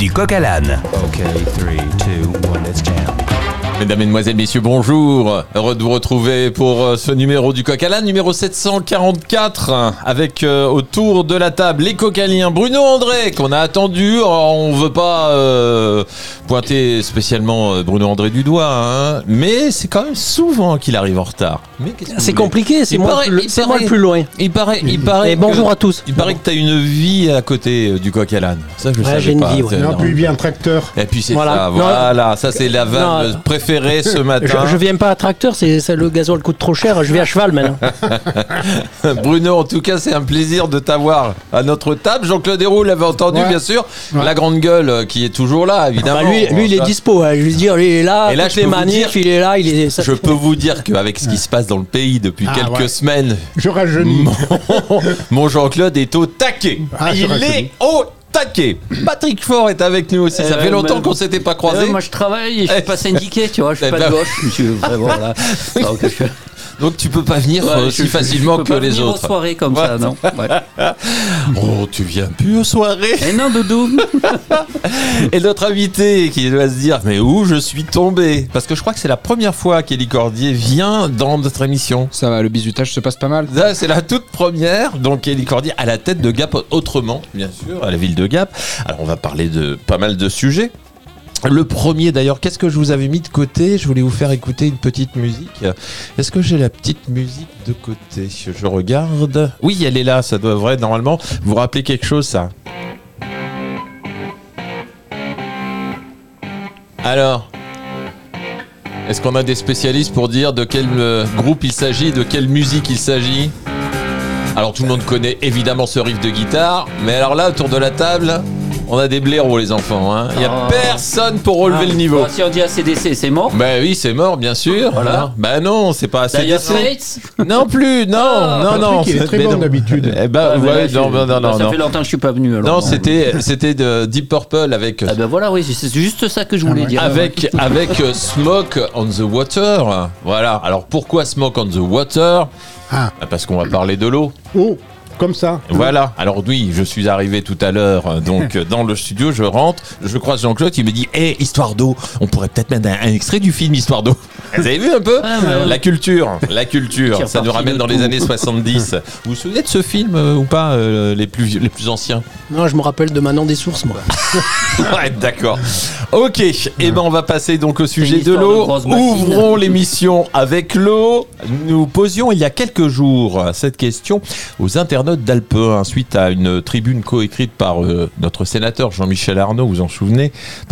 du coq à l'âne. Okay, 3, 2, 1, let's jam. Mesdames, Mesdemoiselles, Messieurs, bonjour. Heureux de vous retrouver pour ce numéro du Coq à l'âne, numéro 744, avec autour de la table les cocaliens Bruno André, qu'on a attendu. Alors, on ne veut pas pointer spécialement Bruno André du doigt, hein, mais c'est quand même souvent qu'il arrive en retard. Mais c'est compliqué, c'est moi le plus loin. Il paraît. Et bonjour à tous. Il paraît que tu as une vie à côté du Coq à l'âne. Ça, je savais j'ai une pas. vie, ouais. Non, puis il vient un tracteur. Et puis c'est Voilà. ça, ça c'est la vanne préférée ce matin. Je viens pas à tracteur, c'est le gasoil coûte trop cher, je vais à cheval maintenant. Bruno, en tout cas, c'est un plaisir de t'avoir à notre table. Jean-Claude Héroux l'avait entendu, bien sûr. Ouais. La grande gueule qui est toujours là, évidemment. Lui, il est dispo. Je veux dire, lui, il est là. Et là, toutes les manifs, il est là. Je peux vous dire qu'avec ce qui se passe dans le pays depuis quelques semaines, je rajeunis. Mon Jean-Claude est au taquet. Il est au taquet. Patrick Faure est avec nous aussi. Ça fait longtemps qu'on ne s'était pas croisés. Moi, je travaille et je suis pas syndiqué, tu vois. Je suis pas de gauche, monsieur. Vraiment, là. Donc tu peux pas venir aussi facilement que les autres. Aux soirées comme ça, non. Ouais. Oh, tu viens plus aux soirées. Et non, doudou. Et notre invité qui doit se dire mais où je suis tombé, parce que je crois que c'est la première fois qu'Élie Cordier vient dans notre émission. Ça va, le bizutage se passe pas mal. Là, c'est la toute première. Donc Élie Cordier à la tête de Gap autrement, bien sûr, à la ville de Gap. Alors on va parler de pas mal de sujets. Le premier d'ailleurs, qu'est-ce que je vous avais mis de côté ? Je voulais vous faire écouter une petite musique. Est-ce que j'ai la petite musique de côté ? Je regarde. Oui, elle est là, ça devrait normalement vous rappeler quelque chose, ça. Alors, est-ce qu'on a des spécialistes pour dire de quel groupe il s'agit, de quelle musique il s'agit ? Alors tout le monde connaît évidemment ce riff de guitare, mais alors là, autour de la table... On a des blaireaux, les enfants. Hein. Il n'y a personne pour relever le niveau. Si on dit ACDC, c'est mort. Ben oui, c'est mort, bien sûr. Voilà. Ben non, c'est pas Dire ACDC. Straits. Non plus, non. Il est très bon d'habitude. Eh ben, non. Ça fait longtemps que je suis pas venu. Alors. Non, c'était de Deep Purple avec. Ah ben voilà, oui, c'est juste ça que je voulais dire. Avec Smoke on the Water. Voilà. Alors pourquoi Smoke on the Water ? Parce qu'on va parler de l'eau. Oh, comme ça. Voilà. Alors oui, je suis arrivé tout à l'heure, donc dans le studio, je rentre, je croise Jean-Claude qui me dit « Histoire d'eau, on pourrait peut-être mettre un extrait du film Histoire d'eau. » Vous avez vu un peu ? La culture, ça nous ramène dans les années 70. Vous vous souvenez de ce film ou pas, les plus anciens ? Non, je me rappelle de Manon des Sources, moi. Ouais, d'accord. Ok, et ben on va passer donc au sujet de l'eau. Ouvrons l'émission avec l'eau. Nous posions il y a quelques jours cette question aux internautes d'Alpe 1 suite à une tribune coécrite par notre sénateur Jean-Michel Arnaud, vous en souvenez,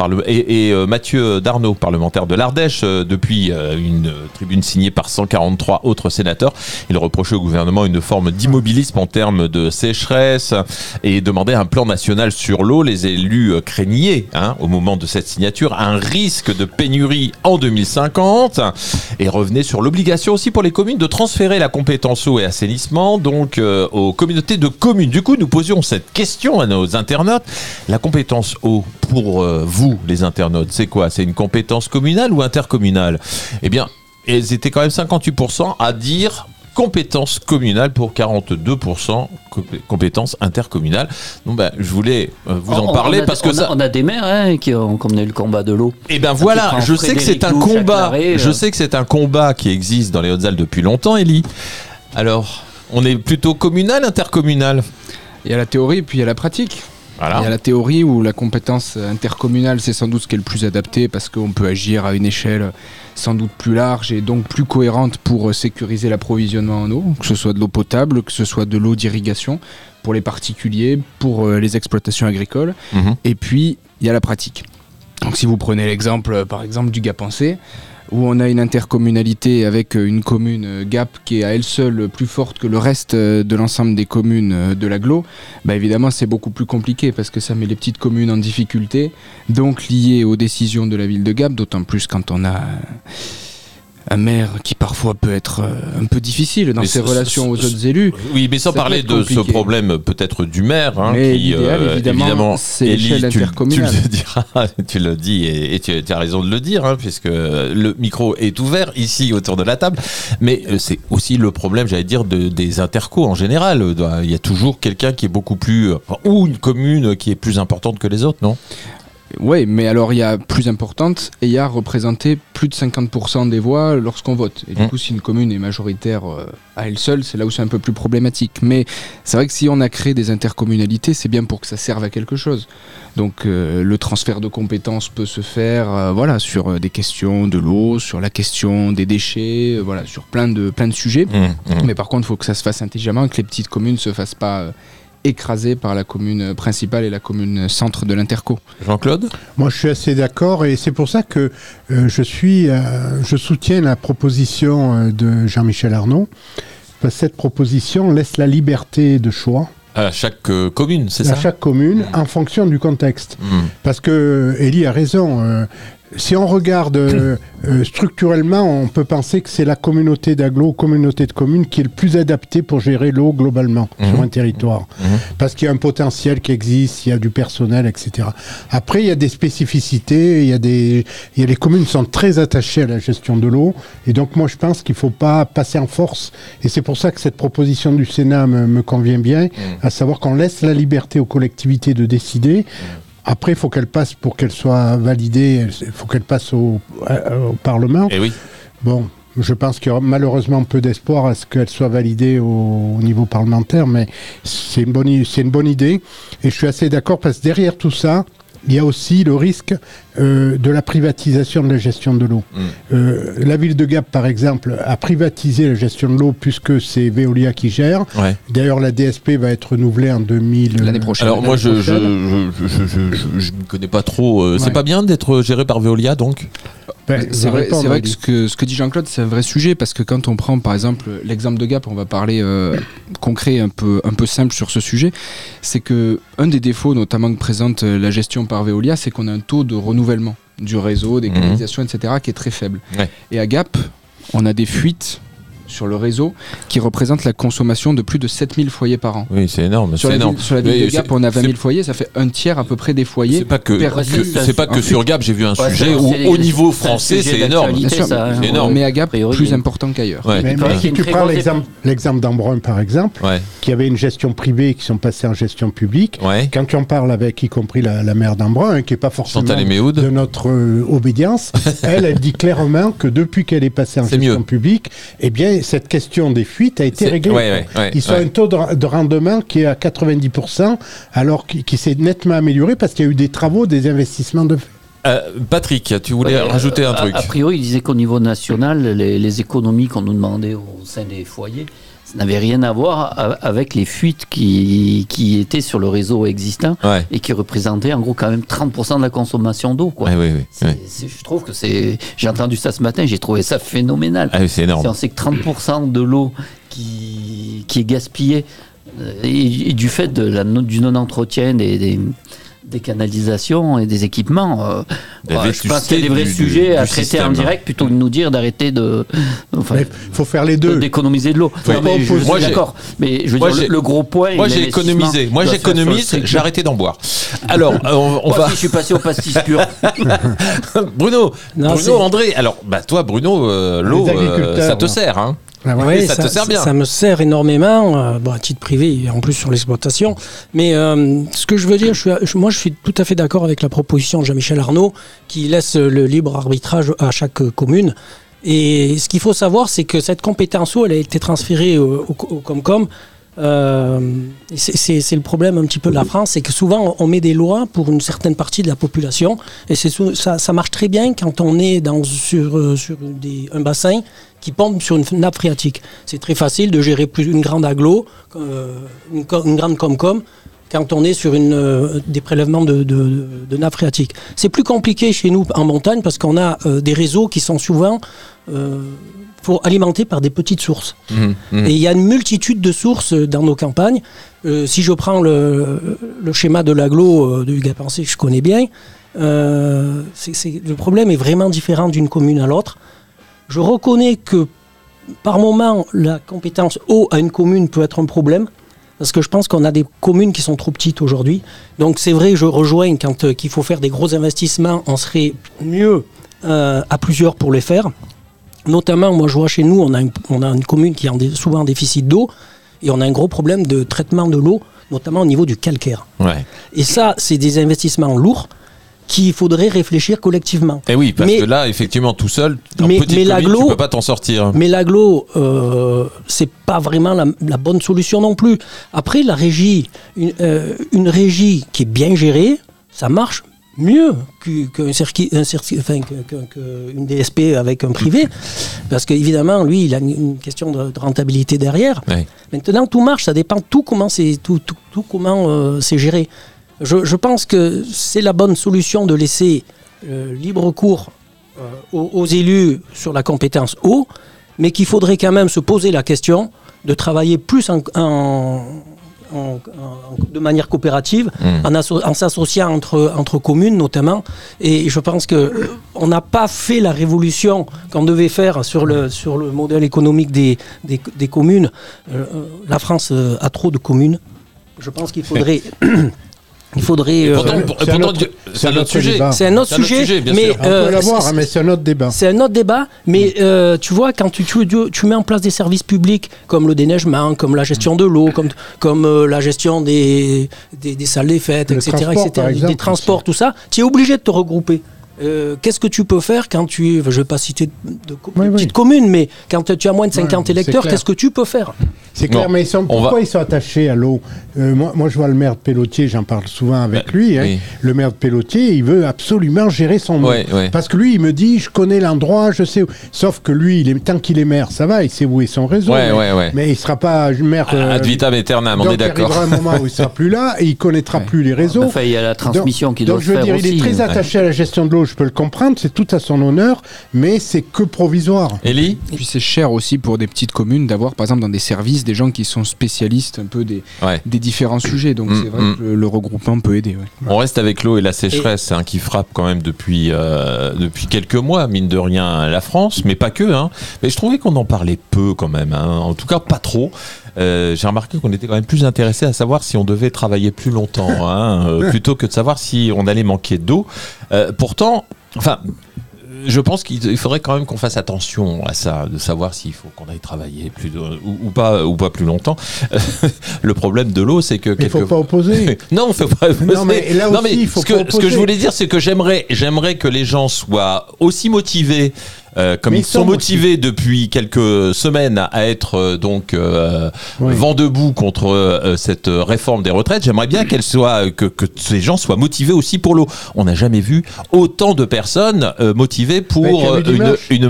et Mathieu Darnaud, parlementaire de l'Ardèche, depuis une tribune signée par 143 autres sénateurs. Il reprochait au gouvernement une forme d'immobilisme en termes de sécheresse et demandait un plan national sur l'eau. Les élus craignaient, au moment de cette signature, un risque de pénurie en 2050 et revenaient sur l'obligation aussi pour les communes de transférer la compétence eau et assainissement donc aux communautés de communes. Du coup, nous posions cette question à nos internautes. La compétence eau, pour vous, les internautes, c'est quoi ? C'est une compétence communale ou intercommunale ? Eh bien, ils étaient quand même 58% à dire compétence communale pour 42% compétence intercommunale. Donc, je voulais vous en parler parce que on a des maires qui ont mené le combat de l'eau. Et ben voilà, je sais que c'est un combat. Je sais que c'est un combat qui existe dans les Hautes-Alpes depuis longtemps, Élie. Alors, on est plutôt communal, intercommunal ? Il y a la théorie et puis il y a la pratique. Voilà. Il y a la théorie où la compétence intercommunale, c'est sans doute ce qui est le plus adapté parce qu'on peut agir à une échelle sans doute plus large et donc plus cohérente pour sécuriser l'approvisionnement en eau, que ce soit de l'eau potable, que ce soit de l'eau d'irrigation pour les particuliers, pour les exploitations agricoles. Et puis, il y a la pratique. Donc si vous prenez l'exemple, par exemple, du Gap-en-C, où on a une intercommunalité avec une commune Gap qui est à elle seule plus forte que le reste de l'ensemble des communes de l'agglo, évidemment c'est beaucoup plus compliqué parce que ça met les petites communes en difficulté, donc liées aux décisions de la ville de Gap, d'autant plus quand on a un maire qui parfois peut être un peu difficile dans ses relations aux autres élus. Oui, mais sans parler de ce problème peut-être du maire, mais qui évidemment c'est l'échelle intercommunale. Tu le diras, tu le dis et tu as raison de le dire, puisque le micro est ouvert ici autour de la table. Mais c'est aussi le problème, j'allais dire, des intercos en général. Il y a toujours quelqu'un qui est beaucoup plus, ou une commune qui est plus importante que les autres, non ? Ouais, mais alors il y a plus importante, et il y a représenté plus de 50% des voix lorsqu'on vote. Et du coup, si une commune est majoritaire à elle seule, c'est là où c'est un peu plus problématique. Mais c'est vrai que si on a créé des intercommunalités, c'est bien pour que ça serve à quelque chose. Donc le transfert de compétences peut se faire sur des questions de l'eau, sur la question des déchets, sur plein de sujets. Mais par contre, il faut que ça se fasse intelligemment, que les petites communes ne se fassent pas écrasé par la commune principale et la commune centre de l'interco. Jean-Claude ? Moi, je suis assez d'accord et c'est pour ça que je soutiens la proposition de Jean-Michel Arnaud. Parce que cette proposition laisse la liberté de choix à chaque commune, c'est ça ? À chaque commune, en fonction du contexte. Parce que Élie a raison. Si on regarde structurellement, on peut penser que c'est la communauté communauté de communes qui est le plus adaptée pour gérer l'eau globalement sur un territoire. Parce qu'il y a un potentiel qui existe, il y a du personnel, etc. Après, il y a des spécificités, les communes sont très attachées à la gestion de l'eau. Et donc, moi, je pense qu'il ne faut pas passer en force. Et c'est pour ça que cette proposition du Sénat me convient bien, à savoir qu'on laisse la liberté aux collectivités de décider. Après, il faut qu'elle passe, pour qu'elle soit validée, il faut qu'elle passe au Parlement. Et oui. Bon, je pense qu'il y aura malheureusement peu d'espoir à ce qu'elle soit validée au niveau parlementaire, mais c'est une bonne idée. Et je suis assez d'accord parce que derrière tout ça, il y a aussi le risque de la privatisation de la gestion de l'eau. La ville de Gap, par exemple, a privatisé la gestion de l'eau puisque c'est Veolia qui gère. Ouais. D'ailleurs, la DSP va être renouvelée en 2000... l'année prochaine. Alors moi, je ne connais pas trop. C'est pas bien d'être géré par Veolia, donc c'est vrai que ce que dit Jean-Claude, c'est un vrai sujet, parce que quand on prend, par exemple, l'exemple de Gap, on va parler concret, un peu simple sur ce sujet, c'est que un des défauts, notamment que présente la gestion par Veolia, c'est qu'on a un taux de renouvellement du réseau, des canalisations, etc., qui est très faible. Ouais. Et à Gap, on a des fuites sur le réseau qui représentent la consommation de plus de 7000 foyers par an. Oui, c'est énorme. Sur la ville de Gap, on a 20 000 foyers, ça fait un tiers à peu près des foyers. C'est pas que sur Gap, j'ai vu un sujet où au niveau français, c'est énorme. C'est énorme. Mais à Gap, plus important qu'ailleurs. Ouais. Mais si tu prends l'exemple d'Embrun, par exemple, qui avait une gestion privée et qui sont passés en gestion publique, quand tu en parles avec, y compris la maire d'Embrun, qui n'est pas forcément de notre obédience, elle dit clairement que depuis qu'elle est passée en gestion publique, eh bien, cette question des fuites a été réglée. Ils sont à un taux de rendement qui est à 90%, alors qui s'est nettement amélioré parce qu'il y a eu des travaux, des investissements de fait. Patrick, tu voulais rajouter un truc. A priori, il disait qu'au niveau national, les économies qu'on nous demandait au sein des foyers, ça n'avait rien à voir avec les fuites qui étaient sur le réseau existant et qui représentaient en gros quand même 30% de la consommation d'eau. Quoi. Je trouve que j'ai entendu ça ce matin, j'ai trouvé ça phénoménal. C'est énorme. On sait que 30% de l'eau qui est gaspillée et du fait du non-entretien des canalisations et des équipements. Je pense qu'il y a des vrais sujets à traiter en direct plutôt que de nous dire d'arrêter il faut faire les deux. D'économiser de l'eau. Moi, d'accord. Mais je veux dire, le gros point. Moi, j'ai économisé. Moi, j'économise. J'ai arrêté d'en boire. Alors, on va. Je suis passé au pastis pur. Bruno, André. Alors, toi, Bruno, l'eau, ça te sert, hein? Oui, ça te sert bien. Ça me sert énormément, à titre privé et en plus sur l'exploitation. Mais ce que je veux dire, moi je suis tout à fait d'accord avec la proposition de Jean-Michel Arnaud qui laisse le libre arbitrage à chaque commune. Et ce qu'il faut savoir, c'est que cette compétence eau, elle a été transférée au Comcom. C'est le problème un petit peu de la France, c'est que souvent on met des lois pour une certaine partie de la population et ça marche très bien quand on est sur un bassin qui pompe sur une nappe phréatique. C'est très facile de gérer une grande agglo, une grande Comcom, quand on est sur des prélèvements de nappe phréatique. C'est plus compliqué chez nous en montagne parce qu'on a des réseaux qui sont souvent alimentés par des petites sources. Et il y a une multitude de sources dans nos campagnes. Si je prends le schéma de l'agglo de Hugues-Pensée que je connais bien, le problème est vraiment différent d'une commune à l'autre. Je reconnais que par moment, la compétence eau à une commune peut être un problème, parce que je pense qu'on a des communes qui sont trop petites aujourd'hui. Donc c'est vrai, je rejoins qu'il faut faire des gros investissements, on serait mieux à plusieurs pour les faire. Notamment, moi je vois chez nous, on a une commune qui a souvent un déficit d'eau, et on a un gros problème de traitement de l'eau, notamment au niveau du calcaire. Et ça, c'est des investissements lourds. qu'il faudrait réfléchir collectivement. Et oui, parce que là, effectivement, tout seul, en petite commune, tu peux pas t'en sortir. Mais l'agglo, c'est pas vraiment la bonne solution non plus. Après, la régie, une régie qui est bien gérée, ça marche mieux qu'une DSP avec un privé, parce qu'évidemment, lui, il a une question de rentabilité derrière. Oui. Maintenant, tout marche, ça dépend tout comment c'est géré. Je pense que c'est la bonne solution de laisser libre cours aux élus sur la compétence eau, mais qu'il faudrait quand même se poser la question de travailler plus de manière coopérative, en s'associant entre communes notamment. Et je pense qu'on n'a pas fait la révolution qu'on devait faire sur le modèle économique des communes. La France a trop de communes. Je pense qu'il faudrait... c'est un autre sujet. C'est un autre sujet, bien sûr. On peut l'avoir, mais c'est un autre débat. C'est un autre débat, mais tu vois, quand tu mets en place des services publics comme le déneigement, comme la gestion de l'eau, comme la gestion des salles des fêtes, etc., des transports, tout ça, tu es obligé de te regrouper. Qu'est-ce que tu peux faire quand je ne vais pas citer de petites communes, mais quand tu as moins de 50 électeurs, qu'est-ce que tu peux faire? C'est clair, mais pourquoi ils sont attachés à l'eau? Moi, je vois le maire de Pelletier, j'en parle souvent avec lui. Hein. Le maire de Pelletier, il veut absolument gérer son eau. Parce que lui, il me dit, je connais l'endroit, je sais où. Sauf que lui, tant qu'il est maire, ça va, il sait où est son réseau. Mais il ne sera pas maire... ad vitam aeternam, on est d'accord. Il arrivera un moment où il ne sera plus là et il ne connaîtra plus les réseaux. Enfin, il y a la transmission qui doit se faire aussi. Donc, je veux dire, il est très attaché à la gestion de l'eau, je peux le comprendre, c'est tout à son honneur, mais c'est que provisoire. Élie ? Et puis c'est cher aussi pour des petites communes d'avoir, par exemple, dans des services, des gens qui sont spécialistes un peu des différents sujets. Donc c'est vrai que le regroupement peut aider. On reste avec l'eau et la sécheresse qui frappe quand même depuis quelques mois, mine de rien, la France, mais pas que. Mais je trouvais qu'on en parlait peu quand même, en tout cas pas trop. J'ai remarqué qu'on était quand même plus intéressé à savoir si on devait travailler plus longtemps, plutôt que de savoir si on allait manquer d'eau. Pourtant, je pense qu'il faudrait quand même qu'on fasse attention à ça, de savoir s'il faut qu'on aille travailler ou pas plus longtemps. Le problème de l'eau, c'est que... Il ne faut pas opposer. Non, on ne faut pas opposer. Non, mais là aussi, il faut pas opposer. Ce que je voulais dire, c'est que j'aimerais que les gens soient aussi motivés comme ils sont motivés depuis quelques semaines à être vent debout contre cette réforme des retraites, j'aimerais bien que ces gens soient motivés aussi pour l'eau. On n'a jamais vu autant de personnes motivées pour une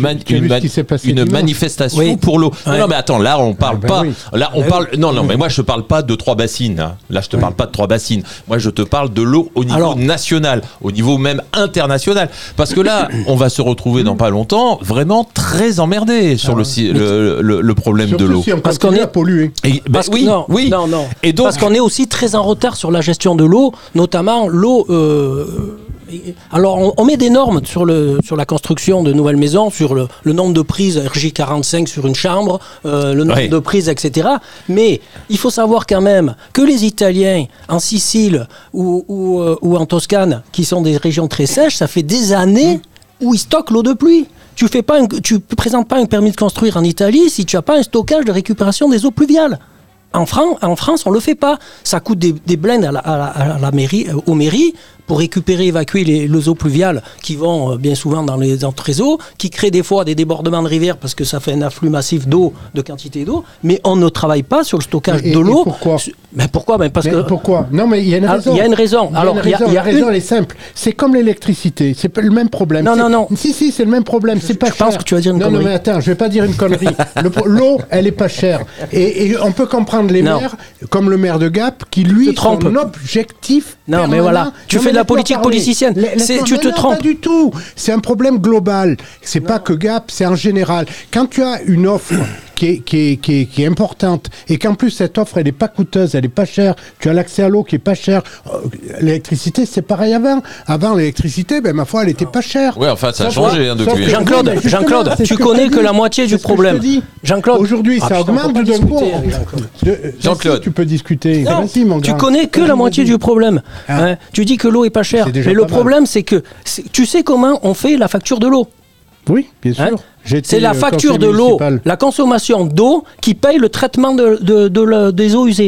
manifestation pour l'eau. Non mais attends, là on parle pas. Là on parle. Non mais moi je parle pas de 3 bassines. Là je te parle pas de 3 bassines. Moi je te parle de l'eau au niveau national, au niveau même international. Parce que là on va se retrouver dans pas longtemps vraiment très emmerdé sur le problème de l'eau. Parce qu'on est à polluer. Non. Et donc, parce qu'on est aussi très en retard sur la gestion de l'eau, notamment l'eau. Alors, on met des normes sur la construction de nouvelles maisons, sur le nombre de prises RJ45 sur une chambre, le nombre de prises, etc. Mais il faut savoir quand même que les Italiens, en Sicile ou en Toscane, qui sont des régions très sèches, ça fait des années où ils stockent l'eau de pluie. Tu présentes pas un permis de construire en Italie si tu n'as pas un stockage de récupération des eaux pluviales. En France, on le fait pas. Ça coûte des blindes à la mairie, aux mairies, pour récupérer, évacuer les eaux pluviales qui vont bien souvent dans les réseaux, qui créent des fois des débordements de rivières parce que ça fait un afflux massif d'eau, de quantité d'eau, mais on ne travaille pas sur le stockage de l'eau. Pourquoi ? Pourquoi ? Non, mais il y a une raison. Il y a une raison. La raison, elle est simple. C'est comme l'électricité. C'est pas le même problème. Non. Si, c'est le même problème. C'est pas cher. Je pense que tu vas dire une connerie. Non, mais attends, je vais pas dire une connerie. L'eau, elle est pas chère. Et on peut comprendre les maires, comme le maire de Gap, qui lui, son objectif. Non, mais voilà. Tu fais de la politique politicienne. Tu te trompes. Pas du tout. C'est un problème global. C'est pas que Gap, c'est en général. Quand tu as une offre qui est importante et qu'en plus cette offre elle est pas coûteuse, elle est pas chère, tu as l'accès à l'eau qui est pas cher. L'électricité c'est pareil avant l'électricité, ma foi elle était pas chère. Oui, enfin ça a changé depuis. Jean-Claude, tu connais que la moitié du problème. Jean-Claude, aujourd'hui ça augmente d'un coup. Jean-Claude, tu peux discuter. Vas-y, mon grand. Tu connais que la moitié du problème. Tu dis que l'eau est pas chère, mais le problème c'est que tu sais comment on fait la facture de l'eau. Oui, bien sûr. C'est la facture de l'eau, la consommation d'eau qui paye le traitement des eaux usées. Oui.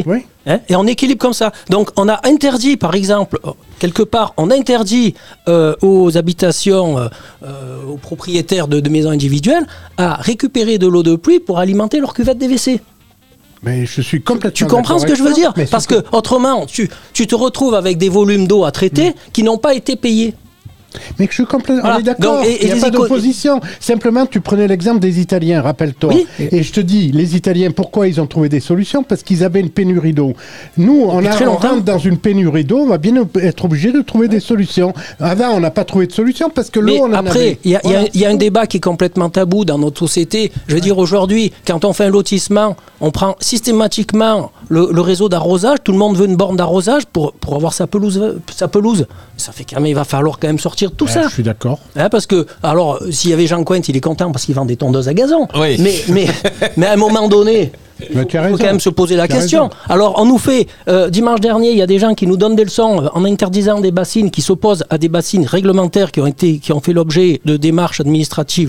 Et on équilibre comme ça. Donc on a interdit, par exemple, quelque part, on interdit aux habitations, aux propriétaires de maisons individuelles, à récupérer de l'eau de pluie pour alimenter leur cuvette des WC. Mais je suis complètement. Tu comprends ce que je veux dire ? Parce que autrement, tu te retrouves avec des volumes d'eau à traiter qui n'ont pas été payés. Mais je suis complètement. Voilà. On est d'accord. Il n'y a pas d'opposition. Simplement, tu prenais l'exemple des Italiens, rappelle-toi. Oui. Et je te dis, les Italiens, pourquoi ils ont trouvé des solutions ? Parce qu'ils avaient une pénurie d'eau. Nous, on rentre dans une pénurie d'eau, on va bien être obligé de trouver des solutions. Avant, on n'a pas trouvé de solution parce que l'eau, on en avait. Après, il y a un débat qui est complètement tabou dans notre société. Je veux dire, aujourd'hui, quand on fait un lotissement, on prend systématiquement le réseau d'arrosage. Tout le monde veut une borne d'arrosage pour avoir sa pelouse. Ça fait quand même, il va falloir quand même sortir tout ça. Je suis d'accord. Parce que, alors, s'il y avait Jean Cointe, il est content parce qu'il vend des tondeuses à gazon. Oui. Mais à un moment donné, il faut quand même se poser la question. Alors, on nous fait, dimanche dernier, il y a des gens qui nous donnent des leçons en interdisant des bassines qui s'opposent à des bassines réglementaires qui ont fait l'objet de démarches administratives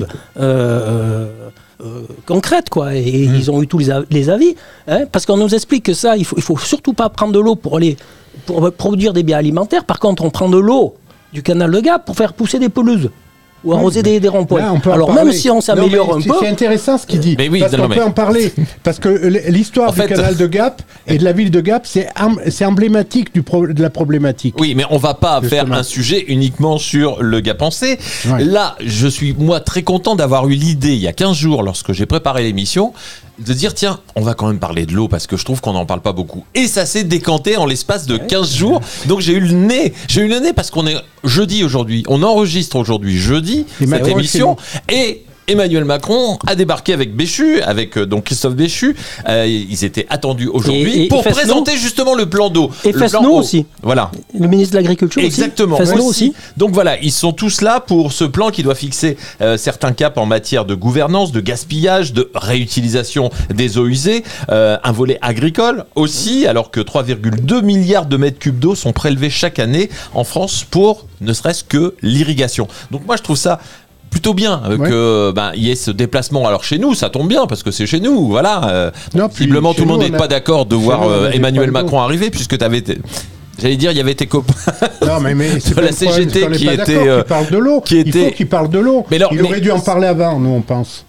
concrètes, quoi. Et ils ont eu tous les avis. Parce qu'on nous explique que ça, il faut surtout pas prendre de l'eau pour produire des biens alimentaires. Par contre, on prend de l'eau du canal de Gap pour faire pousser des pelouses ou arroser des ronds-points. Alors même si on s'améliore un peu... C'est intéressant ce qu'il dit, mais oui, parce qu'on peut en parler. Parce que l'histoire du canal de Gap et de la ville de Gap, c'est emblématique de la problématique. Oui, mais on va pas faire un sujet uniquement sur le Gapençais. Ouais. Là, je suis, moi, très content d'avoir eu l'idée, il y a 15 jours, lorsque j'ai préparé l'émission, de dire, tiens, on va quand même parler de l'eau, parce que je trouve qu'on n'en parle pas beaucoup. Et ça s'est décanté en l'espace de 15 jours. Donc j'ai eu le nez parce qu'on est jeudi aujourd'hui. On enregistre aujourd'hui jeudi cette émission. Et Emmanuel Macron a débarqué avec Béchu, avec donc Christophe Béchu. Ils étaient attendus aujourd'hui pour présenter justement le plan d'eau. Et Fesneau aussi. Voilà. Le ministre de l'Agriculture Exactement. Fesneau aussi. Donc voilà, ils sont tous là pour ce plan qui doit fixer certains caps en matière de gouvernance, de gaspillage, de réutilisation des eaux usées, un volet agricole aussi, alors que 3,2 milliards de mètres cubes d'eau sont prélevés chaque année en France pour ne serait-ce que l'irrigation. Donc moi je trouve ça plutôt bien que y ait ce déplacement. Alors chez nous, ça tombe bien parce que c'est chez nous, voilà. Visiblement, tout le monde n'est pas d'accord de voir Emmanuel Macron arriver, puisque tu avais j'allais dire, il y avait tes copains c'est de la CGT qui étaient qui parlent de l'eau. Il faut qu'il parle de l'eau. Il aurait dû en parler avant, nous on pense.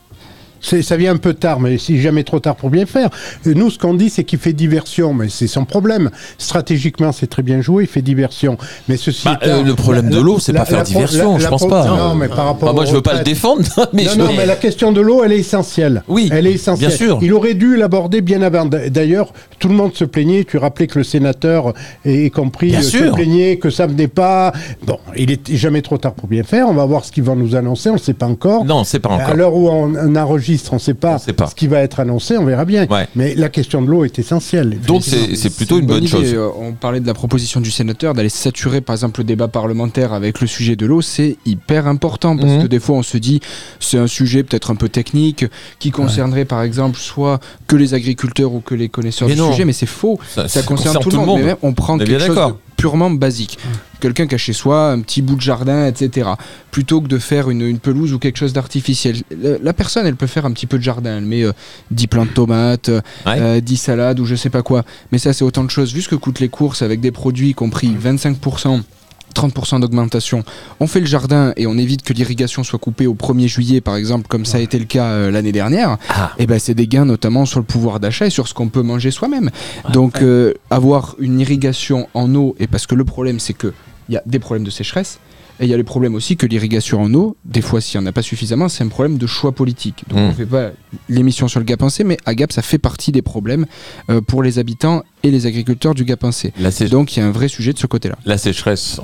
Ça vient un peu tard, mais c'est jamais trop tard pour bien faire. Nous, ce qu'on dit, c'est qu'il fait diversion, mais c'est son problème. Stratégiquement, c'est très bien joué, il fait diversion. Mais ceci le problème de l'eau, c'est pas faire diversion, je pense pas. Non, mais par rapport moi, je veux pas le défendre. Mais mais la question de l'eau, elle est essentielle. Oui, elle est essentielle. Bien sûr. Il aurait dû l'aborder bien avant. D'ailleurs, tout le monde se plaignait. Tu rappelais que le sénateur, y compris, se plaignait que ça venait pas. Bon, il est jamais trop tard pour bien faire. On va voir ce qu'ils vont nous annoncer. On ne sait pas encore. Non, c'est pas encore. À l'heure où on enregistre, on ne sait pas ce qui va être annoncé, on verra bien. Ouais. Mais la question de l'eau est essentielle. Donc c'est plutôt une bonne chose. On parlait de la proposition du sénateur d'aller saturer par exemple le débat parlementaire avec le sujet de l'eau, c'est hyper important parce que des fois on se dit c'est un sujet peut-être un peu technique qui concernerait par exemple soit que les agriculteurs ou que les connaisseurs du sujet, mais c'est faux. Ça concerne tout le monde. Mais même, on prend quelque chose de purement basique. Quelqu'un qui a chez soi un petit bout de jardin, etc. Plutôt que de faire une pelouse ou quelque chose d'artificiel. La personne, elle peut faire un petit peu de jardin. Elle met 10 plants de tomates, 10 salades ou je sais pas quoi. Mais ça, c'est autant de choses. Vu ce que coûtent les courses avec des produits compris 25%, 30% d'augmentation, on fait le jardin et on évite que l'irrigation soit coupée au 1er juillet par exemple, comme ça a été le cas l'année dernière, et c'est des gains notamment sur le pouvoir d'achat et sur ce qu'on peut manger soi-même. Donc avoir une irrigation en eau, et parce que le problème c'est qu'il y a des problèmes de sécheresse, et il y a le problème aussi que l'irrigation en eau, des fois s'il n'y en a pas suffisamment, c'est un problème de choix politique. Donc on ne fait pas l'émission sur le Gapençais, mais à Gap ça fait partie des problèmes pour les habitants et les agriculteurs du Gapençais. Donc il y a un vrai sujet de ce côté-là. La sécheresse,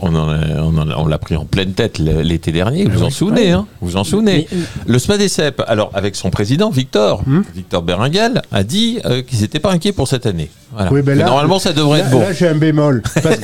on l'a pris en pleine tête l'été dernier, vous en souvenez, hein, vous vous en souvenez. Le SMADECEP, alors avec son président Victor Beringuel, a dit qu'ils n'étaient pas inquiets pour cette année. Voilà. Oui, là, normalement ça devrait être bon. Là j'ai un bémol, parce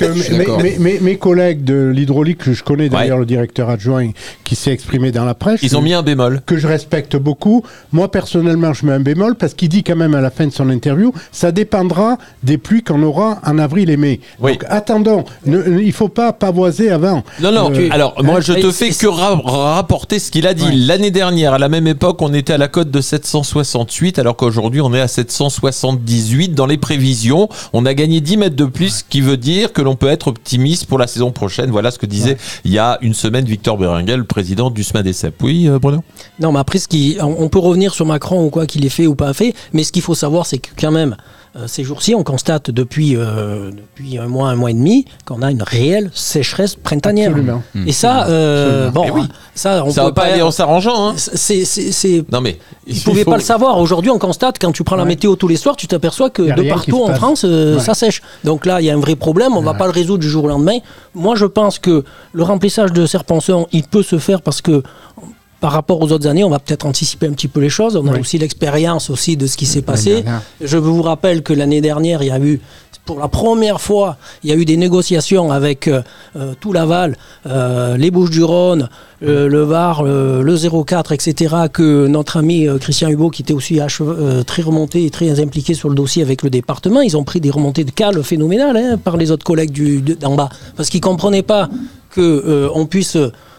que mes collègues de l'hydraulique, que je connais d'ailleurs le directeur adjoint qui s'est exprimé dans la presse, ils ont mis un bémol. Que je respecte beaucoup. Moi personnellement je mets un bémol, parce qu'il dit quand même à la fin de son interview, ça dépendra des pluies qu'on aura en avril et mai. Oui. Donc attendons, il ne faut pas pavoiser avant. Non, alors moi je te fais que rapporter ce qu'il a dit. L'année dernière, à la même époque, on était à la cote de 768, alors qu'aujourd'hui on est à 778 dans les prévisions. prévisions. On a gagné 10 mètres de plus, ce qui veut dire que l'on peut être optimiste pour la saison prochaine. Voilà ce que disait il y a une semaine Victor Berenguel, le président du SMADECEP. Oui, Bruno ? Non, mais après, on peut revenir sur Macron ou quoi qu'il ait fait ou pas fait, mais ce qu'il faut savoir, c'est que quand même, ces jours-ci, on constate depuis un mois et demi, qu'on a une réelle sécheresse printanière. Absolument. Et ça, ça va pas aller en s'arrangeant. Hein. Non, mais ils ne pouvaient pas le savoir. Aujourd'hui, on constate, quand tu prends la météo tous les soirs, tu t'aperçois que de partout en France, ça sèche. Donc là, il y a un vrai problème. On ne va pas le résoudre du jour au lendemain. Moi, je pense que le remplissage de Serre-Ponçon, il peut se faire parce que par rapport aux autres années, on va peut-être anticiper un petit peu les choses. On a aussi l'expérience aussi de ce qui s'est passé. Je vous rappelle que l'année dernière, il y a eu, pour la première fois, il y a eu des négociations avec tout Laval, les Bouches-du-Rhône, le Var, le 04, etc., que notre ami Christian Hugo, qui était aussi très remonté et très impliqué sur le dossier avec le département, ils ont pris des remontées de cale phénoménales par les autres collègues d'en bas, parce qu'ils ne comprenaient pas qu'on puisse...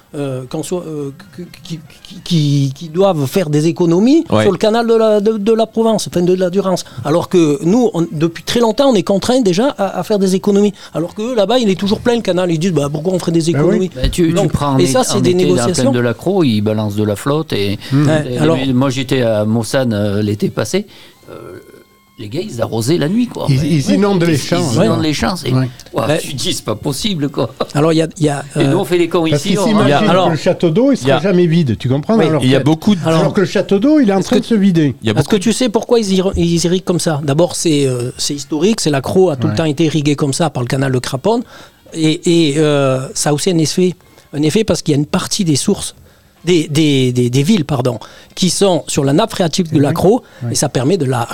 qui doivent faire des économies sur le canal de la Provence, enfin de la Durance. Alors que nous, depuis très longtemps, on est contraints déjà à faire des économies. Alors que là-bas, il est toujours plein le canal. Ils disent pourquoi on ferait des économies tu prends et ça, c'est des négociations. Dans la plaine de l'Accro, ils balancent de la flotte. Alors, moi, j'étais à Mossane l'été passé. Les gars, ils arrosaient la nuit, quoi. Ils inondent les champs. Ils inondent les champs. Tu dis, c'est pas possible, quoi. Alors, il y a et nous, on fait les cons ici. Alors, le château d'eau, il sera jamais vide. Tu comprends? Il y a beaucoup. Alors que le château d'eau, il est en train de se vider. Est-ce que tu sais pourquoi ils irriguent comme ça? D'abord, c'est historique. C'est l'Accro a tout le temps été irrigué comme ça par le canal de Craponne. Et ça a aussi un effet parce qu'il y a une partie des sources. Des villes qui sont sur la nappe phréatique de l'Accro et ça permet de la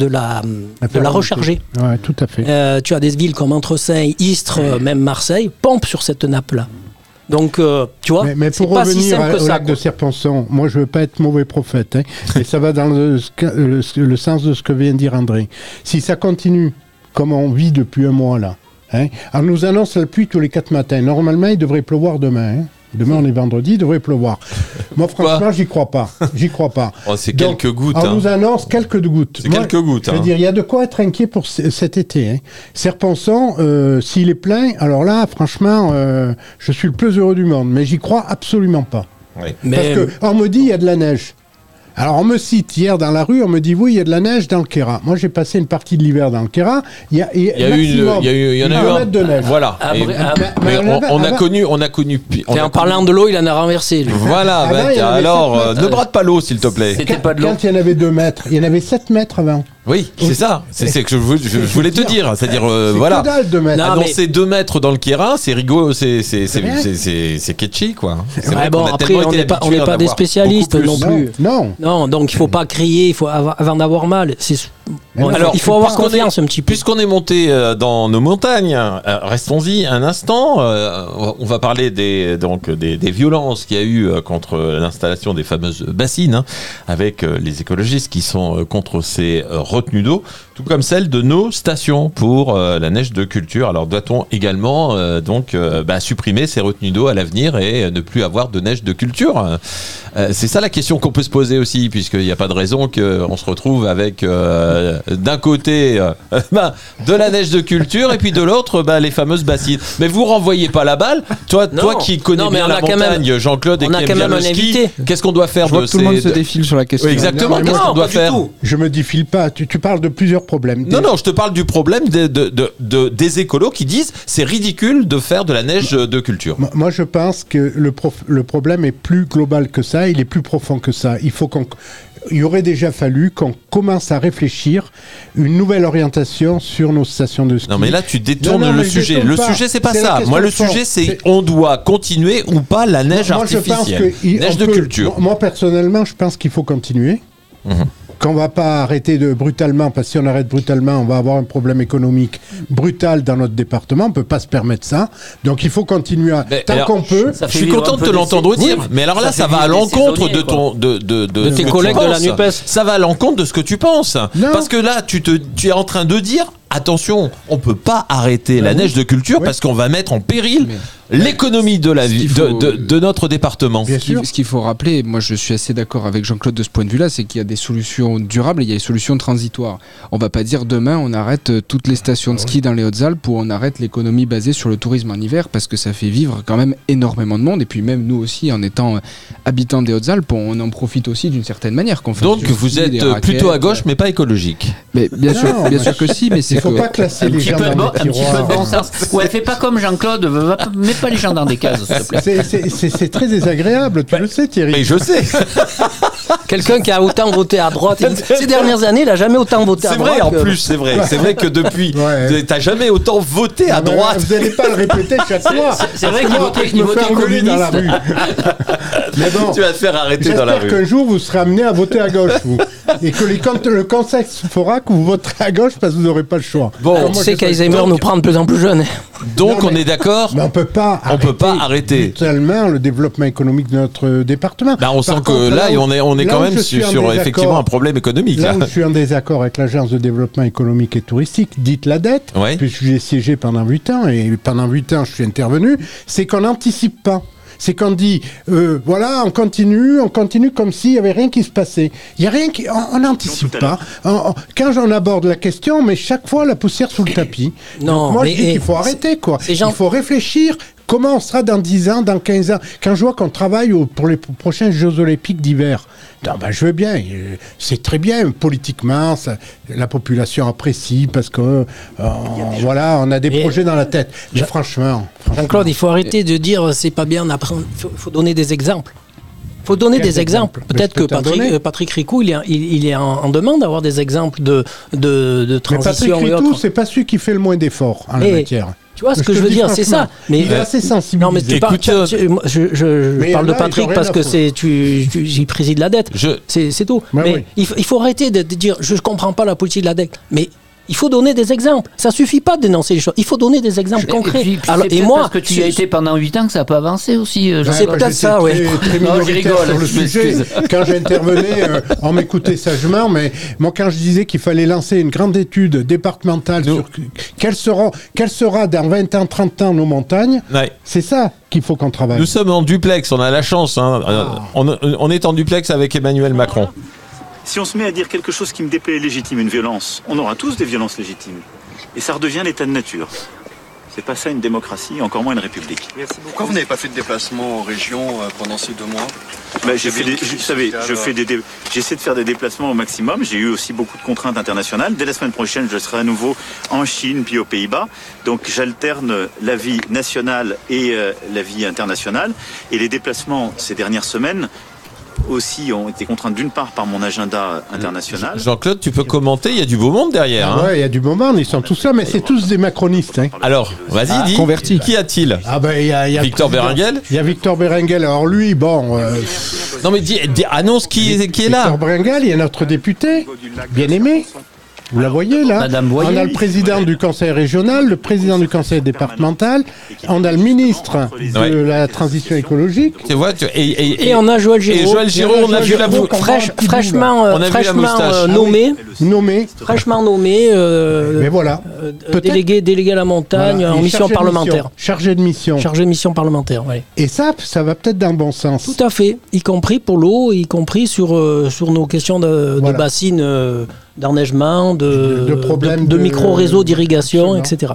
recharger. Ouais, tout à fait. Tu as des villes comme Entresey, Istres, même Marseille, pompent sur cette nappe-là. Donc, tu vois, mais pour revenir au lac de Serre-Ponçon, moi je veux pas être mauvais prophète, et ça va dans le sens de ce que vient de dire André. Si ça continue comme on vit depuis un mois là, on nous annonce la pluie tous les 4 matins. Normalement, il devrait pleuvoir demain. Demain, on est vendredi, il devrait pleuvoir. Moi, franchement, j'y crois pas. C'est quelques gouttes. On nous annonce quelques gouttes. C'est quelques gouttes. Je veux dire, il y a de quoi être inquiet pour cet été. Serre-Ponçon, s'il est plein, alors là, franchement, je suis le plus heureux du monde. Mais j'y crois absolument pas. Oui. Parce qu'on me dit, il y a de la neige. Alors, on me cite hier dans la rue, on me dit, oui, il y a de la neige dans le Kéra. Moi, j'ai passé une partie de l'hiver dans le Kéra. Il y en a eu un de neige. Voilà. On a connu. En parlant de l'eau, il en a renversé. Lui. Voilà. Alors, ne brade pas l'eau, s'il te plaît. C'était pas de l'eau. Quand il y en avait 2 mètres, il y en avait 7 mètres avant. Oui, c'est ça. C'est ce que je voulais te dire. C'est-à-dire, voilà. Que dalle, 2 mètres. Annoncer 2 mètres dans le Kéra, c'est rigolo, c'est catchy, quoi. Après, on n'est pas des spécialistes non plus. Non, donc il ne faut pas crier, avant d'avoir mal. Alors, il faut avoir confiance un petit peu. Puisqu'on est monté dans nos montagnes, restons-y un instant. On va parler des violences qu'il y a eu contre l'installation des fameuses bassines, avec les écologistes qui sont contre ces retenues d'eau, tout comme celle de nos stations pour la neige de culture. Alors, doit-on également supprimer ces retenues d'eau à l'avenir et ne plus avoir de neige de culture? C'est ça la question qu'on peut se poser aussi, puisqu'il n'y a pas de raison qu'on se retrouve avec d'un côté de la neige de culture et puis de l'autre les fameuses bassines. Mais vous renvoyez pas la balle. Toi qui connais bien la montagne, Jean-Claude, et qui aime bien le ski, qu'est-ce qu'on doit faire? Je vois que tout le monde se défile sur la question. Oui, exactement. Qu'est-ce qu'on doit faire? Je me défile pas. Tu parles de plusieurs problèmes. Non, je te parle du problème des écolos qui disent c'est ridicule de faire de la neige de culture. Moi, je pense que le problème est plus global que ça. Il est plus profond que ça. Il aurait déjà fallu qu'on commence à réfléchir une nouvelle orientation sur nos stations de ski. Non, mais là, tu détournes le sujet. Le sujet, c'est pas ça. Moi, le sujet, c'est on doit continuer ou pas la neige artificielle. Neige de culture. Moi, personnellement, je pense qu'il faut continuer. Qu'on va pas arrêter brutalement, parce que si on arrête brutalement, on va avoir un problème économique brutal dans notre département. On peut pas se permettre ça. Donc il faut continuer tant qu'on peut. Je suis content de te l'entendre dire. Mais alors là, ça va à l'encontre de tes collègues de la NUPES. Ça va à l'encontre de ce que tu penses. Non. Parce que là, tu es en train de dire attention, on peut pas arrêter la neige de culture parce qu'on va mettre en péril l'économie de la vie de notre département. Bien sûr. Ce qu'il faut rappeler, moi je suis assez d'accord avec Jean-Claude de ce point de vue-là, c'est qu'il y a des solutions durables et il y a des solutions transitoires. On va pas dire demain on arrête toutes les stations de ski dans les Hautes-Alpes ou on arrête l'économie basée sur le tourisme en hiver parce que ça fait vivre quand même énormément de monde et puis même nous aussi en étant habitants des Hautes-Alpes, on en profite aussi d'une certaine manière. Donc vous êtes plutôt à gauche mais pas écologique. Mais bien sûr que si, mais c'est il faut pas classer les gens dans des tiroirs. Un petit peu de bon sens. Ouais, fais pas comme Jean-Claude, mets pas les gens dans des cases, s'il te plaît. C'est très désagréable, tu le sais Thierry. Mais je sais. Quelqu'un qui a autant voté à droite ces dernières années, il n'a jamais autant voté à droite. C'est vrai, en plus, c'est vrai. C'est vrai que depuis, t'as jamais autant voté à droite. Vous n'allez pas le répéter chaque fois. C'est vrai qu'il votait communiste dans la rue. Mais bon, tu vas te faire arrêter dans la rue. J'espère qu'un jour vous serez amené à voter à gauche, vous. Et que le contexte fera que vous voterez à gauche parce que vous n'aurez pas le choix. Bon, on sait qu'Alzheimer nous prend de plus en plus jeunes. Donc on est d'accord. Mais on peut pas arrêter brutalement le développement économique de notre département. Bah on sent que là, on est quand même sur effectivement un problème économique. Là où je suis en désaccord avec l'Agence de développement économique et touristique, dite l'ADETE, puisque j'ai siégé pendant 8 ans, et pendant 8 ans je suis intervenu, c'est qu'on n'anticipe pas. C'est qu'on dit, voilà, on continue comme s'il n'y avait rien qui se passait. Il n'y a rien qui... On n'anticipe pas. Quand j'en aborde la question, on met chaque fois la poussière sous le tapis. Non, donc moi, je dis qu'il faut arrêter, quoi. Il faut réfléchir. Comment on sera dans 10 ans, dans 15 ans? Quand je vois qu'on travaille pour les prochains Jeux Olympiques d'hiver, je veux bien. C'est très bien, politiquement, la population apprécie parce que, voilà, on a des projets dans la tête. Mais franchement... Jean-Claude, il faut arrêter de dire c'est pas bien, il faut donner des exemples. Il faut donner des exemples. Peut-être que Patrick Ricou, il est en demande d'avoir des exemples de transition. Mais Patrick Ricou, c'est pas celui qui fait le moins d'efforts en la matière. Tu vois ce que je veux dire, c'est ça. Mais il est assez sensible. Non, mais je parle de Patrick parce que tu présides la dette. C'est tout. Mais il faut arrêter de dire je comprends pas la politique de la dette. Mais il faut donner des exemples. Ça suffit pas de dénoncer les choses. Il faut donner des exemples concrets. Et moi, parce que tu y as été pendant 8 ans que ça n'a pas avancé aussi. C'est peut-être ça, oui. Non, je rigole. Sur le sujet. Quand j'intervenais, on m'écoutait sagement, mais moi, quand je disais qu'il fallait lancer une grande étude départementale sur quelle sera dans 20 ans, 30 ans nos montagnes, c'est ça qu'il faut qu'on travaille. Nous sommes en duplex, on a la chance. On est en duplex avec Emmanuel Macron. Si on se met à dire quelque chose qui me déplaît légitime, une violence, on aura tous des violences légitimes. Et ça redevient l'état de nature. C'est pas ça une démocratie, encore moins une république. Pourquoi vous n'avez pas fait de déplacement en région pendant ces 2 mois? J'essaie de faire des déplacements au maximum. J'ai eu aussi beaucoup de contraintes internationales. Dès la semaine prochaine, je serai à nouveau en Chine puis aux Pays-Bas. Donc j'alterne la vie nationale et la vie internationale. Et les déplacements ces dernières semaines aussi ont été contraintes d'une part par mon agenda international. Jean-Claude, tu peux commenter, il y a du beau monde derrière. Ouais, il y a du beau monde, ils sont tous là, mais c'est tous des macronistes. Hein. Alors, vas-y, dis, converti. Qui a-t-il? Victor Berenguel. Il y a Victor Berenguel, alors lui, bon... Non mais annonce qui est là. Victor Berenguel, il y a notre député, bien aimé. Vous la voyez là? On a le président du conseil régional, le président du conseil départemental, on a le ministre de la transition écologique. Tu vois, et on a Joël Giraud. Et Joël Giraud, on a vu la fraîchement nommé. Fraîchement nommé. Mais voilà. Délégué à la montagne en mission parlementaire. Chargé de mission. Chargé de mission parlementaire, oui. Et ça va peut-être dans le bon sens. Tout à fait. Y compris pour l'eau, y compris sur nos questions de bassines. D'enneigement, de micro-réseaux d'irrigation, etc.